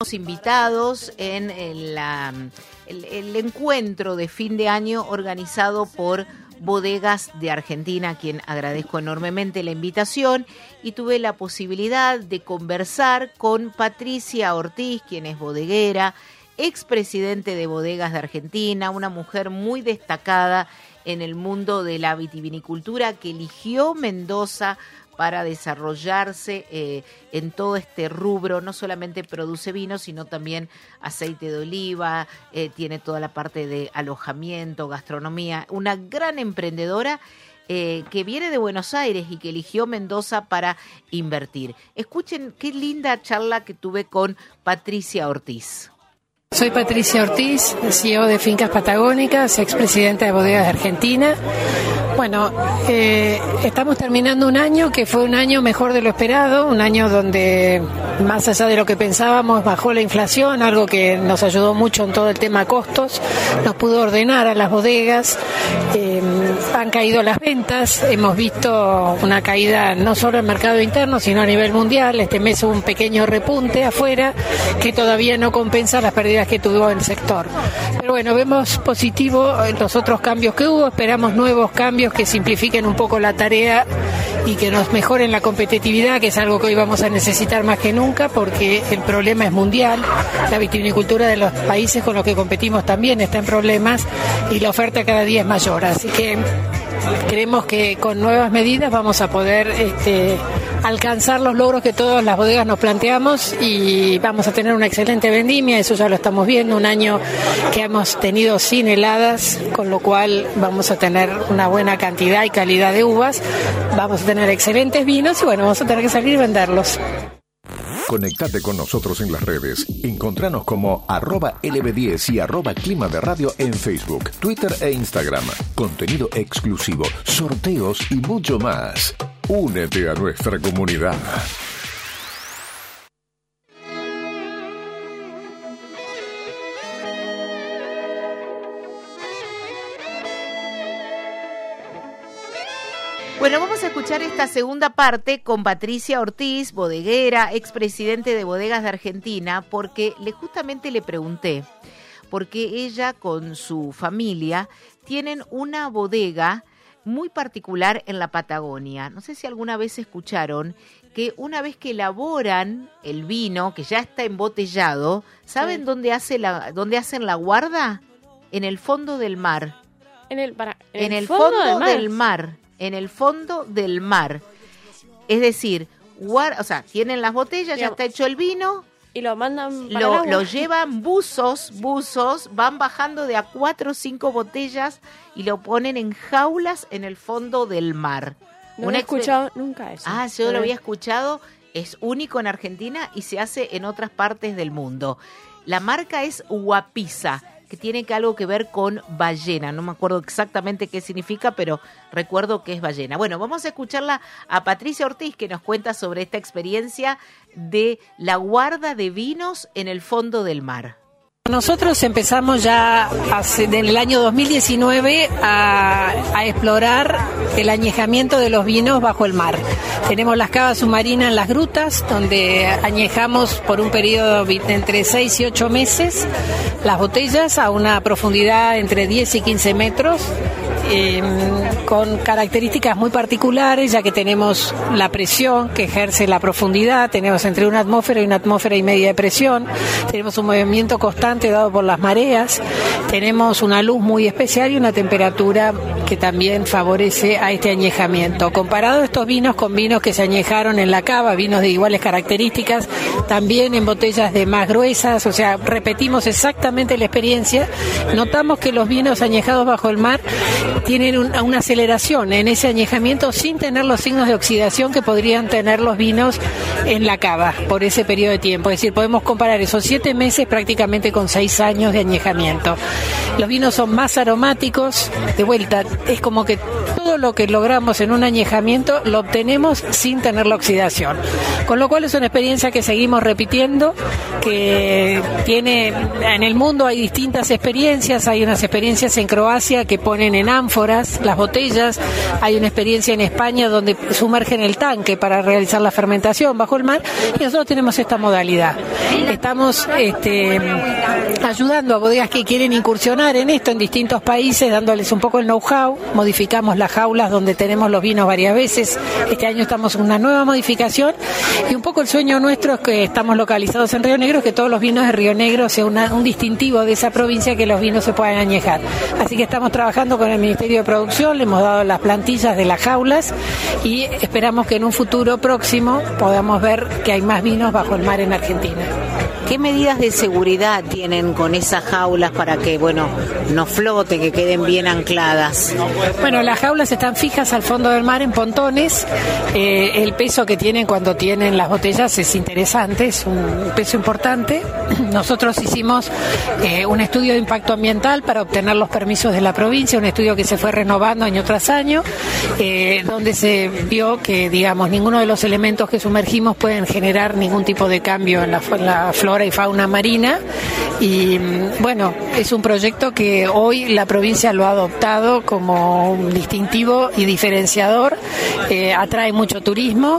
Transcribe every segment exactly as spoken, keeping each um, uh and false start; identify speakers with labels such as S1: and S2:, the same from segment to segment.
S1: invitados en, en la, el, el encuentro de fin de año organizado por Bodegas de Argentina, a quien agradezco enormemente la invitación, y tuve la posibilidad de conversar con Patricia Ortiz, quien es bodeguera, expresidente de Bodegas de Argentina, una mujer muy destacada en el mundo de la vitivinicultura, que eligió Mendoza para desarrollarse eh, en todo este rubro. No solamente produce vino, sino también aceite de oliva, eh, tiene toda la parte de alojamiento, gastronomía, una gran emprendedora eh, que viene de Buenos Aires y que eligió Mendoza para invertir. Escuchen qué linda charla que tuve con Patricia Ortiz.
S2: Soy Patricia Ortiz, C E O de Fincas Patagónicas, expresidenta de Bodegas de Argentina. Bueno, eh, estamos terminando un año que fue un año mejor de lo esperado, un año donde, más allá de lo que pensábamos, bajó la inflación, algo que nos ayudó mucho en todo el tema costos, nos pudo ordenar a las bodegas, eh, han caído las ventas, hemos visto una caída no solo en el mercado interno, sino a nivel mundial. Este mes hubo un pequeño repunte afuera que todavía no compensa las pérdidas que tuvo el sector. Pero bueno, vemos positivo en los otros cambios que hubo, esperamos nuevos cambios que simplifiquen un poco la tarea y que nos mejoren la competitividad, que es algo que hoy vamos a necesitar más que nunca, porque el problema es mundial, la vitivinicultura de los países con los que competimos también está en problemas y la oferta cada día es mayor, así que creemos que con nuevas medidas vamos a poder este, alcanzar los logros que todas las bodegas nos planteamos y vamos a tener una excelente vendimia, eso ya lo estamos viendo, un año que hemos tenido sin heladas, con lo cual vamos a tener una buena cantidad y calidad de uvas, vamos a tener excelentes vinos y bueno, vamos a tener que salir y venderlos.
S3: Conectate con nosotros en las redes. Encontranos como arroba L B diez y arroba Clima de Radio en Facebook, Twitter e Instagram. Contenido exclusivo, sorteos y mucho más. Únete a nuestra comunidad.
S1: Bueno, vamos a escuchar esta segunda parte con Patricia Ortiz, bodeguera, expresidente de Bodegas de Argentina, porque le justamente le pregunté, porque ella con su familia tienen una bodega muy particular en la Patagonia. No sé si alguna vez escucharon que una vez que elaboran el vino, que ya está embotellado, ¿saben sí. dónde hace la, dónde hacen la guarda? En el fondo del mar.
S4: En el, para, en
S1: en
S4: el
S1: el
S4: fondo,
S1: fondo
S4: del mar.
S1: del mar. En el fondo del mar. Es decir, guarda, o sea, tienen las botellas, ya está hecho el vino.
S4: Y lo mandan para
S1: lo,
S4: el agua.
S1: lo llevan buzos, buzos, van bajando de a cuatro o cinco botellas y lo ponen en jaulas en el fondo del mar.
S4: No
S1: Una
S4: he escuchado exper- nunca eso.
S1: Ah, yo lo había escuchado, es único en Argentina y se hace en otras partes del mundo. La marca es Guapisa, que tiene que algo que ver con ballena. No me acuerdo exactamente qué significa, pero recuerdo que es ballena. Bueno, vamos a escucharla a Patricia Ortiz, que nos cuenta sobre esta experiencia de la guarda de vinos en el fondo del mar.
S2: Nosotros empezamos ya hace, en el año dos mil diecinueve a, a explorar el añejamiento de los vinos bajo el mar. Tenemos las cavas submarinas en las grutas, donde añejamos por un periodo de entre seis y ocho meses las botellas a una profundidad entre diez y quince metros. Eh, con características muy particulares, ya que tenemos la presión que ejerce la profundidad, tenemos entre una atmósfera y una atmósfera y media de presión, tenemos un movimiento constante dado por las mareas, tenemos una luz muy especial y una temperatura que también favorece a este añejamiento. Comparado estos vinos con vinos que se añejaron en la cava, vinos de iguales características, también en botellas de más gruesas, o sea, repetimos exactamente la experiencia, notamos que los vinos añejados bajo el mar tienen un, una aceleración en ese añejamiento sin tener los signos de oxidación que podrían tener los vinos en la cava por ese periodo de tiempo. Es decir, podemos comparar esos siete meses prácticamente con seis años de añejamiento. Los vinos son más aromáticos, de vuelta, es como que todo lo que logramos en un añejamiento lo obtenemos sin tener la oxidación. Con lo cual es una experiencia que seguimos repitiendo, que tiene, en el mundo hay distintas experiencias, hay unas experiencias en Croacia que ponen en ánforas las botellas, hay una experiencia en España donde sumergen el tanque para realizar la fermentación bajo el mar, y nosotros tenemos esta modalidad. Estamos este, ayudando a bodegas que quieren incursionar en esto en distintos países, dándoles un poco el know-how. Modificamos las jaulas donde tenemos los vinos varias veces. Este año estamos en una nueva modificación, y un poco el sueño nuestro es que estamos localizados en Río Negro, que todos los vinos de Río Negro sea una, un distintivo de esa provincia, que los vinos se puedan añejar. Así que estamos trabajando con el Ministerio de Producción, le hemos dado las plantillas de las jaulas y esperamos que en un futuro próximo podamos ver que hay más vinos bajo el mar en Argentina.
S1: ¿Qué medidas de seguridad tienen con esas jaulas para que, bueno, no floten, que queden bien ancladas?
S2: Bueno, las jaulas están fijas al fondo del mar en pontones. Eh, el peso que tienen cuando tienen las botellas es interesante, es un peso importante. Nosotros hicimos eh, un estudio de impacto ambiental para obtener los permisos de la provincia, un estudio que se fue renovando año tras año, eh, donde se vio que, digamos, ninguno de los elementos que sumergimos pueden generar ningún tipo de cambio en la, en la flora y fauna marina. Y bueno, es un proyecto que hoy la provincia lo ha adoptado como un distintivo y diferenciador, eh, atrae mucho turismo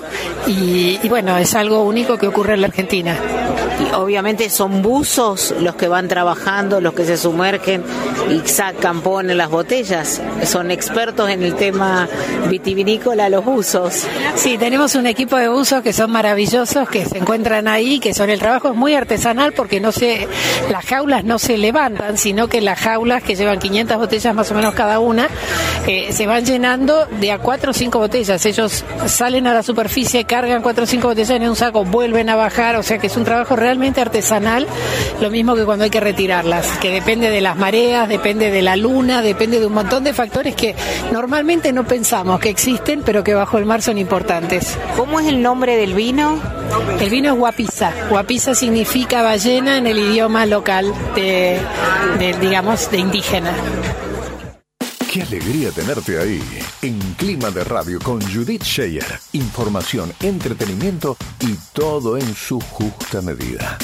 S2: y, y bueno, es algo único que ocurre en la Argentina.
S1: Y obviamente son buzos los que van trabajando, los que se sumergen y sacan, ponen las botellas. Son expertos en el tema vitivinícola, los buzos.
S2: Sí, tenemos un equipo de buzos que son maravillosos, que se encuentran ahí, que son el trabajo es muy artesanal porque no se, las jaulas no se levantan, sino que las jaulas, que llevan quinientas botellas más o menos cada una, eh, se van llenando de a cuatro o cinco botellas. Ellos salen a la superficie, cargan cuatro o cinco botellas en un saco, vuelven a bajar, o sea que es un trabajo realmente artesanal, lo mismo que cuando hay que retirarlas, que depende de las mareas, depende de la luna, depende de un montón de factores que normalmente no pensamos que existen, pero que bajo el mar son importantes.
S1: ¿Cómo es el nombre del vino?
S2: El vino es guapisa. Guapisa significa ballena en el idioma local de, de digamos, de indígena.
S3: Qué alegría tenerte ahí, en Clima de Radio con Judith Scheyer. Información, entretenimiento y todo en su justa medida.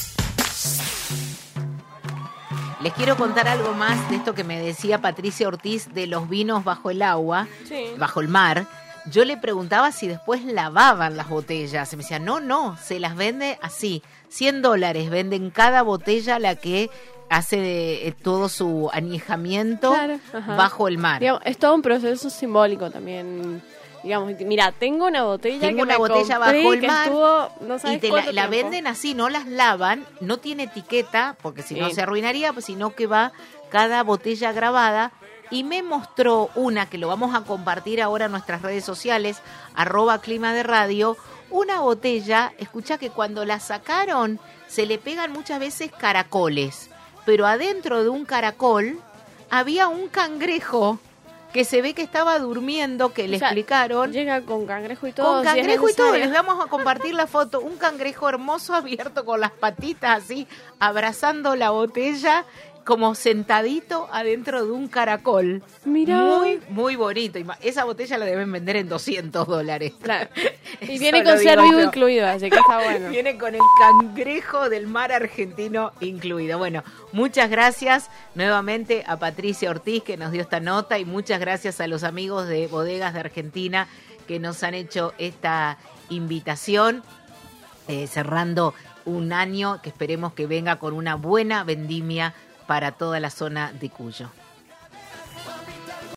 S1: Les quiero contar algo más de esto que me decía Patricia Ortiz de los vinos bajo el agua, sí. bajo el mar. Yo le preguntaba si después lavaban las botellas. Y me decía, no, no, se las vende así. cien dólares venden cada botella, la que hace de, eh, todo su añejamiento claro, bajo el mar.
S4: Digamos, es todo un proceso simbólico también. Digamos, mira, tengo una botella
S1: tengo
S4: que
S1: una
S4: me
S1: botella
S4: compré,
S1: bajo el
S4: que
S1: mar
S4: estuvo, no
S1: y te la, la venden así, no las lavan, no tiene etiqueta, porque si sí. no se arruinaría, pues, sino que va cada botella grabada. Y me mostró una que lo vamos a compartir ahora en nuestras redes sociales, arroba Clima de Radio, una botella, escucha que cuando la sacaron se le pegan muchas veces caracoles, pero adentro de un caracol había un cangrejo que se ve que estaba durmiendo, que le o sea, explicaron.
S4: Llega con cangrejo y todo.
S1: Con cangrejo si y todo, les vamos a compartir la foto, un cangrejo hermoso abierto con las patitas así, abrazando la botella, como sentadito adentro de un caracol.
S4: Mirá.
S1: Muy, muy bonito. Esa botella la deben vender en doscientos dólares.
S4: Claro. Y viene con ser vivo incluido, así que está bueno.
S1: Viene con el cangrejo del mar argentino incluido. Bueno, muchas gracias nuevamente a Patricia Ortiz que nos dio esta nota y muchas gracias a los amigos de Bodegas de Argentina que nos han hecho esta invitación, eh, cerrando un año que esperemos que venga con una buena vendimia para toda la zona de Cuyo.